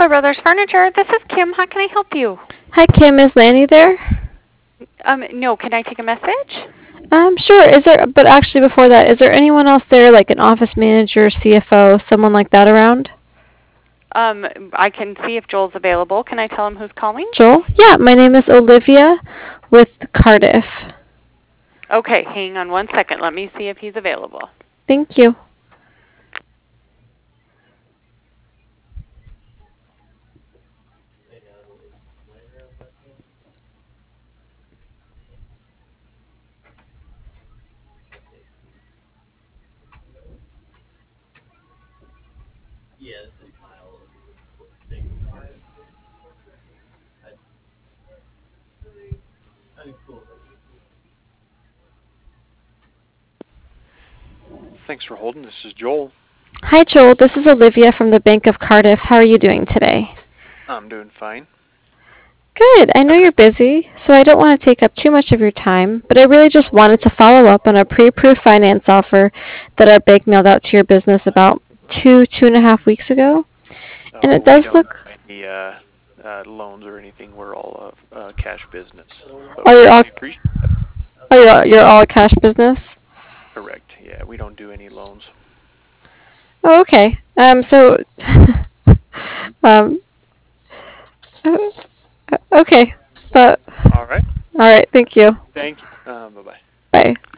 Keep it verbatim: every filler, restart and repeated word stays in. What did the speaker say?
Statler Brothers Furniture. This is Kim. How can I help you? Hi, Kim. Is Lanny there? Um, no. Can I take a message? Um, sure. Is there? But actually, before that, is there anyone else there, like an office manager, C F O, someone like that around? Um, I can see if Joel's available. Can I tell him who's calling? Joel? Yeah, my name is Olivia with Cardiff. Okay, hang on one second. Let me see if he's available. Thank you. Thanks for holding. This is Joel. Hi, Joel. This is Olivia from the Bank of Cardiff. How are you doing today? I'm doing fine. Good. I know you're busy, so I don't want to take up too much of your time, but I really just wanted to follow up on a pre-approved finance offer that our bank mailed out to your business about two, two and a half weeks ago. And Oh, it we does don't look. do any uh, uh, loans or anything. We're all uh, uh, cash business. But Are we, you all? we appreciate that. Are you all, you're all a cash business? Correct. Yeah, we don't do any loans. Oh, okay. Um, so, um, uh, okay, but All right. all right. Thank you. Thank you. Uh, bye bye. Bye.